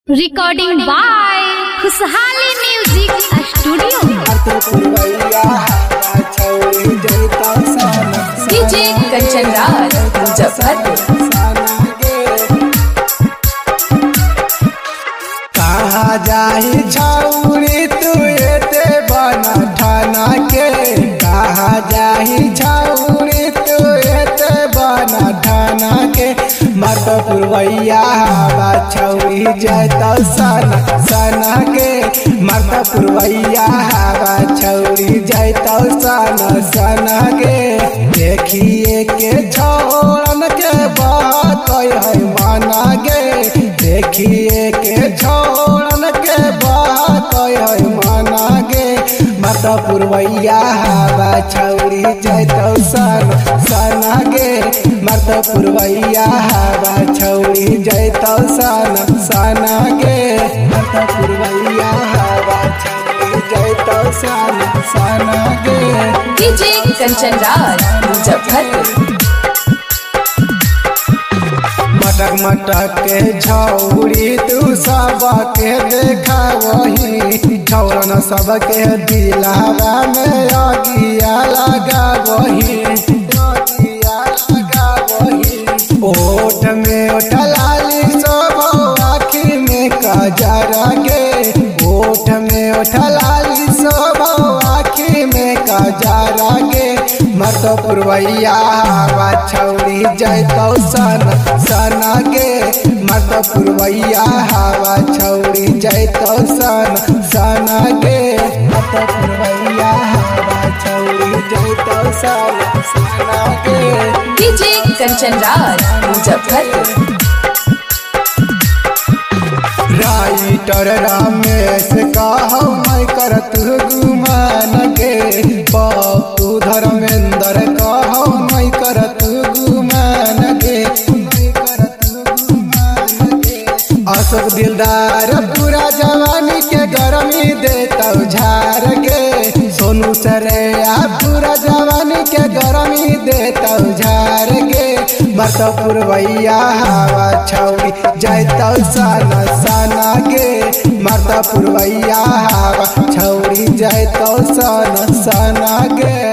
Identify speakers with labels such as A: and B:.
A: Recording by Khushhali music studio.
B: DJ Kanchan Raj Muzaffarpur.
C: कहाँ जाही छौरी तू एते बना ठाना के, कहाँ जाही छौरी तू एते बना ठाना के। मत पुरवैया हवा छौरी जैतौ सना सना के, मत पुरवैया हवा छौरी जैतौ सना सना के। देखिए के छोड़न के बात है माना गे, देखिए के छोड़न के बात है माना गे। मत पुरवैया हवा छौरी जैतौ सना सना गे, मत पुरवैया हवा छौरी जैतौ सना सना गे। मत पुरवैया हवा छौरी जैतौ सना सना गे।
B: डीजे कंचन राज मुजफ्फरपुर।
C: मटक मटक के छौरी तू सबके देखा वही, छौरन सबके दिलावा में आगिया लगा वही, आगिया लगा वही। ओठ में ओठ लाली सब आँखी में कजरा गे, ओठ में ओठ लाली सब आँखी में कजरा गे। मत पुरवैया हवा छौरी जैतौ सना सना गे, मत पुरवैया हवा छौरी जैतौ सना सना गे। मत पुरवैया हवा छौरी जैतौ सना सना गे।
B: डीजे कंचन राज मुजफ्फरपुर।
C: राइटर रमेश कहौ मैं करत गुमान गे, पप्पू धर्मेंद्र कहौ मैं करत गुमान गे, मैं करत गुमान गे। अशोक दिलदार पूरा जवानी के गर्मी देतौ झार गे, सोनू सरेया पूरा जवानी के गर्मी देतौ झार गे। मत पुरवैया हवा छौरी जैतौ सना सना गे, मत पुरवैया हवा छौरी जैतौ सना सना गे।